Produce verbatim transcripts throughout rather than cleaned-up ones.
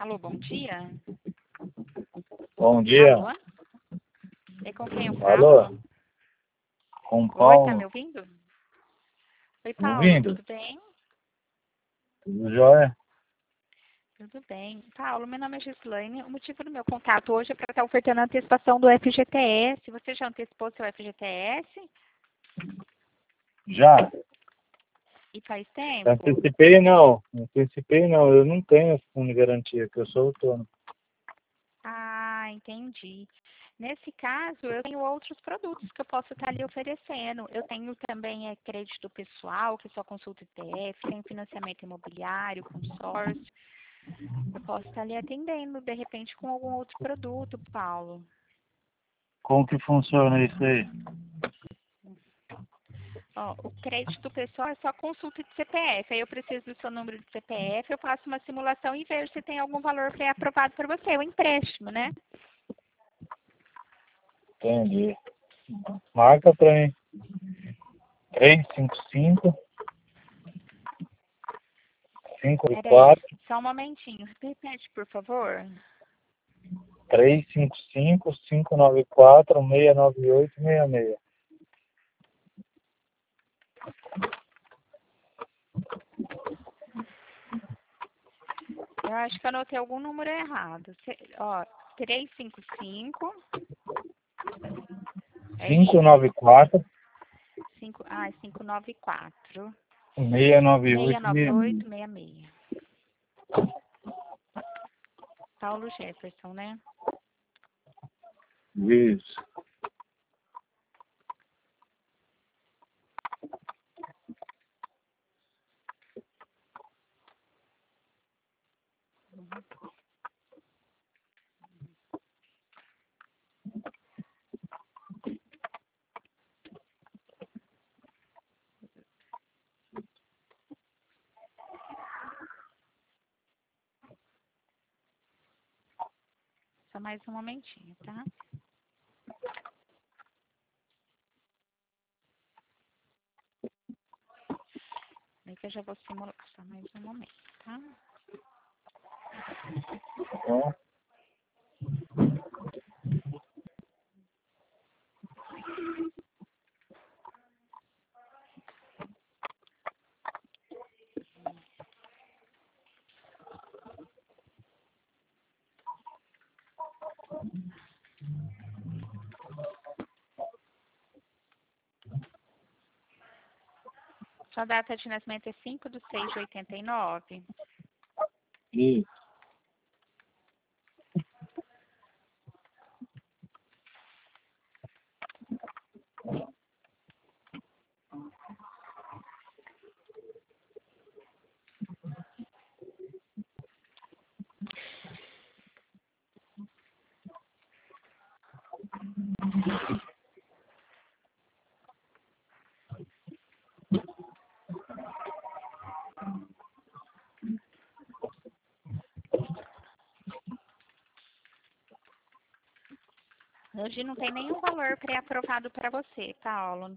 Alô, bom dia. Bom dia. Alô? É com quem eu falo? Alô? Com Oi, tá Paulo. me ouvindo? Oi, Me Paulo, ouvindo? tudo bem? Tudo jóia? Tudo bem. Paulo, meu nome é Gislaine. O motivo do meu contato hoje é para estar ofertando a antecipação do F G T S. Você já antecipou seu F G T S? Já? E faz tempo? Antecipei não. Antecipei não. Eu não tenho fundo de garantia, que eu sou autônomo. Ah, entendi. Nesse caso, eu tenho outros produtos que eu posso estar lhe oferecendo. Eu tenho também é, crédito pessoal, que só consulta I T F, tem financiamento imobiliário, consórcio. Eu posso estar lhe atendendo, de repente, com algum outro produto, Paulo. Como que funciona isso aí? Ó, o crédito pessoal é só consulta de C P F. Aí eu preciso do seu número de C P F, eu faço uma simulação e vejo se tem algum valor pré-aprovado para você. O empréstimo, né? Entendi. Marca pra mim. três cinco cinco, cinco Peraí, quatro, só um momentinho. Repete, por favor. três cinco cinco, cinco nove quatro, seis nove oito seis seis. Eu acho que eu anotei algum número errado. Cê, ó, trezentos e cinquenta e cinco. É cinco isso? nove quatro, cinco, ah, cinco nove quatro. seis nove seis oito nove seis oito seis. seis seis. Paulo Jefferson, né? Isso. Só mais um momentinho, tá? Aí que eu já vou simular. Só mais um momento, tá? Bom. Sua data de nascimento é cinco de seis de oitenta e nove. Isso. Hoje não tem nenhum valor pré-aprovado para você, Paulo.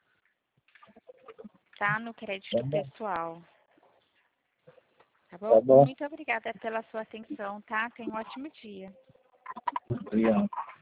Tá no Tá crédito bom. pessoal. Tá Tá bom? bom. Muito obrigada pela sua atenção, tá? Tenha um ótimo dia. Obrigado.